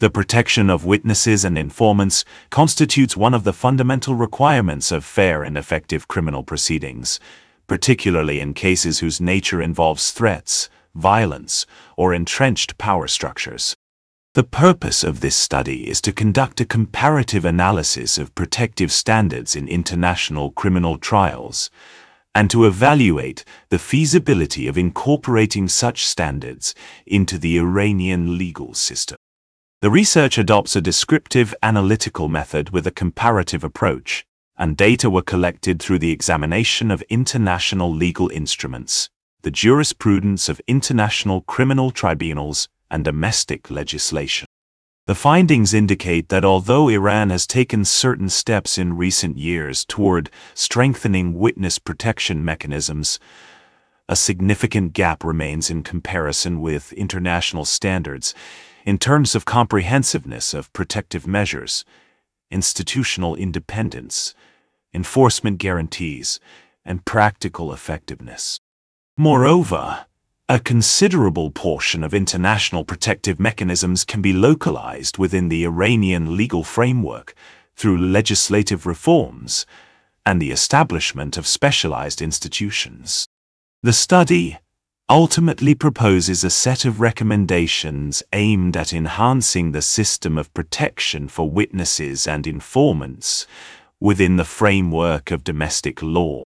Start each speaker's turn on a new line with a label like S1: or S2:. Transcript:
S1: The protection of witnesses and informants constitutes one of the fundamental requirements of fair and effective criminal proceedings, particularly in cases whose nature involves threats, violence, or entrenched power structures. The purpose of this study is to conduct a comparative analysis of protective standards in international criminal trials, and to evaluate the feasibility of incorporating such standards into the Iranian legal system. The research adopts a descriptive analytical method with a comparative approach, and data were collected through the examination of international legal instruments, the jurisprudence of international criminal tribunals, and domestic legislation. The findings indicate that although Iran has taken certain steps in recent years toward strengthening witness protection mechanisms, a significant gap remains in comparison with international standards in terms of comprehensiveness of protective measures, institutional independence, enforcement guarantees, and practical effectiveness. Moreover, a considerable portion of international protective mechanisms can be localized within the Iranian legal framework through legislative reforms and the establishment of specialized institutions. The study ultimately proposes a set of recommendations aimed at enhancing the system of protection for witnesses and informants within the framework of domestic law.